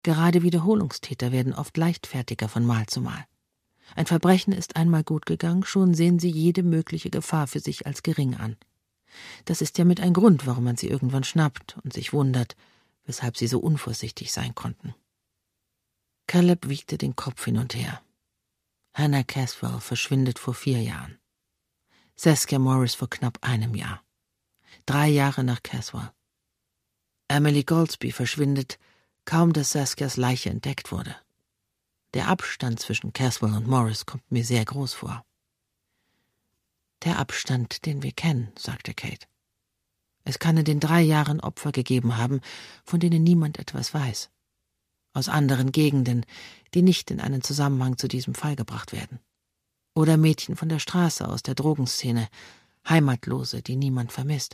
Gerade Wiederholungstäter werden oft leichtfertiger von Mal zu Mal. Ein Verbrechen ist einmal gut gegangen, schon sehen sie jede mögliche Gefahr für sich als gering an. Das ist ja mit ein Grund, warum man sie irgendwann schnappt und sich wundert, weshalb sie so unvorsichtig sein konnten. Caleb wiegte den Kopf hin und her. Hannah Caswell verschwindet vor 4 Jahren. Saskia Morris vor knapp einem Jahr. 3 Jahre nach Caswell. Emily Goldsby verschwindet, kaum dass Saskias Leiche entdeckt wurde. Der Abstand zwischen Caswell und Morris kommt mir sehr groß vor. Der Abstand, den wir kennen, sagte Kate. Es kann in den 3 Jahren Opfer gegeben haben, von denen niemand etwas weiß. Aus anderen Gegenden, die nicht in einen Zusammenhang zu diesem Fall gebracht werden. Oder Mädchen von der Straße aus der Drogenszene, Heimatlose, die niemand vermisst.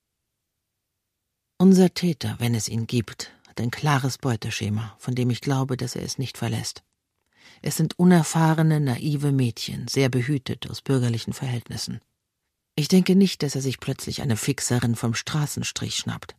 Unser Täter, wenn es ihn gibt, hat ein klares Beuteschema, von dem ich glaube, dass er es nicht verlässt. Es sind unerfahrene, naive Mädchen, sehr behütet aus bürgerlichen Verhältnissen. Ich denke nicht, dass er sich plötzlich eine Fixerin vom Straßenstrich schnappt.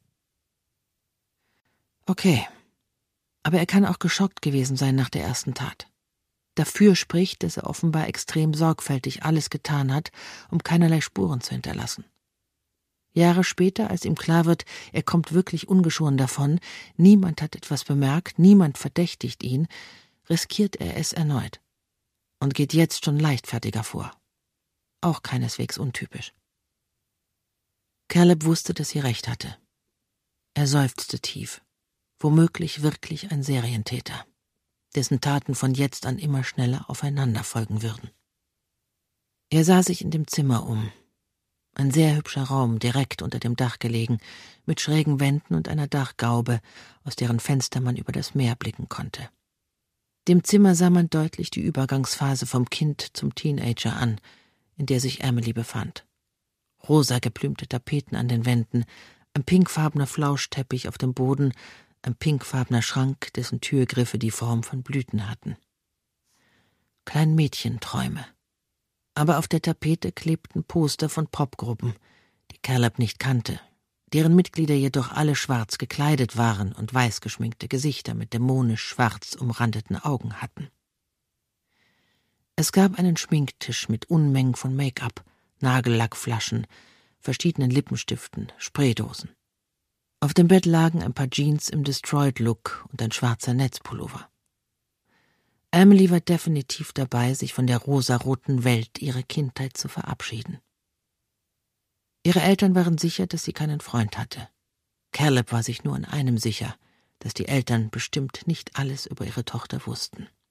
Okay, aber er kann auch geschockt gewesen sein nach der ersten Tat. Dafür spricht, dass er offenbar extrem sorgfältig alles getan hat, um keinerlei Spuren zu hinterlassen. Jahre später, als ihm klar wird, er kommt wirklich ungeschoren davon, niemand hat etwas bemerkt, niemand verdächtigt ihn, riskiert er es erneut und geht jetzt schon leichtfertiger vor. Auch keineswegs untypisch. Caleb wusste, dass sie recht hatte. Er seufzte tief. Womöglich wirklich ein Serientäter, dessen Taten von jetzt an immer schneller aufeinander folgen würden. Er sah sich in dem Zimmer um. Ein sehr hübscher Raum, direkt unter dem Dach gelegen, mit schrägen Wänden und einer Dachgaube, aus deren Fenster man über das Meer blicken konnte. Dem Zimmer sah man deutlich die Übergangsphase vom Kind zum Teenager an, in der sich Emily befand. Rosa geblümte Tapeten an den Wänden, ein pinkfarbener Flauschteppich auf dem Boden, ein pinkfarbener Schrank, dessen Türgriffe die Form von Blüten hatten. Kleinmädchenträume. Aber auf der Tapete klebten Poster von Popgruppen, die Caleb nicht kannte, deren Mitglieder jedoch alle schwarz gekleidet waren und weiß geschminkte Gesichter mit dämonisch schwarz umrandeten Augen hatten. Es gab einen Schminktisch mit Unmengen von Make-up, Nagellackflaschen, verschiedenen Lippenstiften, Spraydosen. Auf dem Bett lagen ein paar Jeans im Destroyed-Look und ein schwarzer Netzpullover. Emily war definitiv dabei, sich von der rosaroten Welt ihrer Kindheit zu verabschieden. Ihre Eltern waren sicher, dass sie keinen Freund hatte. Caleb war sich nur in einem sicher, dass die Eltern bestimmt nicht alles über ihre Tochter wussten.